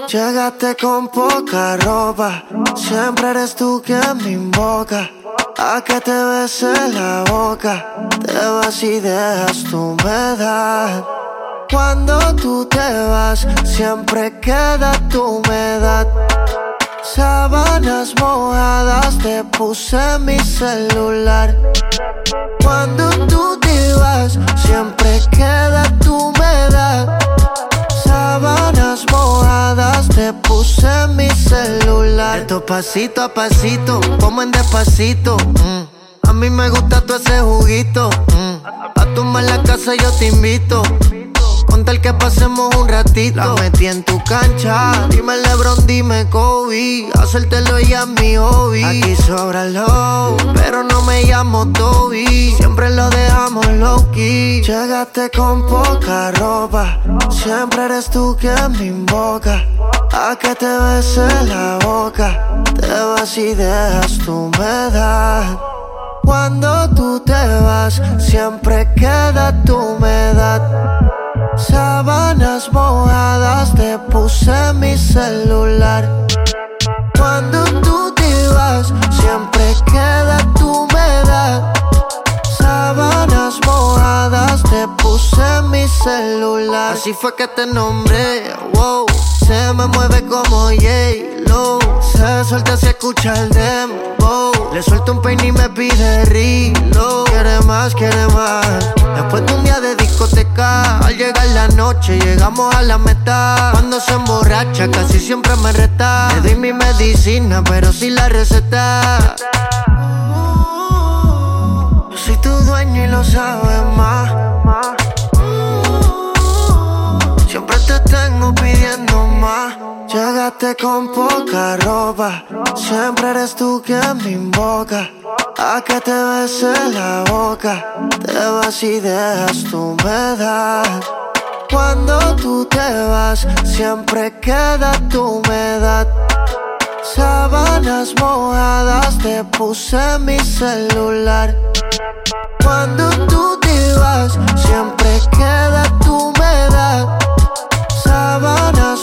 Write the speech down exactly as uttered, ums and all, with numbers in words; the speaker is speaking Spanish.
Llegaste con poca ropa, siempre eres tú quien me invoca. A que te bese la boca, te vas y dejas tu humedad. Cuando tú te vas, siempre queda tu humedad. Sábanas mojadas te puse en mi celular. Cuando tú te vas, siempre queda tu humedad. Sábanas mojadas te puse en mi celular. Esto pasito a pasito, como en despacito. mm. A mí me gusta todo ese juguito. mm. A tomar la casa yo te invito. Con tal que pasemos un ratito. La metí en tu cancha. Dime LeBron, dime Kobe. Hacértelo ya es mi hobby. Aquí sobra el low, pero no me llamo Toby. Siempre lo dejamos low key. Llegaste con poca ropa, siempre eres tú quien me invoca. A que te bese la boca, te vas y dejas tu humedad. Cuando tú te vas, siempre queda tu humedad. Sábanas mojadas te puse en mi celular. Cuando tú te vas, siempre queda tu humedad. Sábanas mojadas te puse en mi celular. Así fue que te nombré, wow. Se me mueve como J-Lo. Se suelta si escucha el dembow. Le suelto un peine y me pide reload. Quiere más, quiere más. Después de un día de discoteca, al llegar la noche llegamos a la meta. Cuando se emborracha casi siempre me reta. Le doy mi medicina pero sin la receta. Yo soy tu dueño y lo sabes más. Siempre te tengo pidiendo más. Llegaste con poca ropa, siempre eres tú quien me invoca. A que te bese la boca, te vas y dejas tu humedad. Cuando tú te vas, siempre queda tu humedad. Sábanas mojadas te puse en mi celular. Cuando tú te vas, siempre queda tu humedad. Sábanas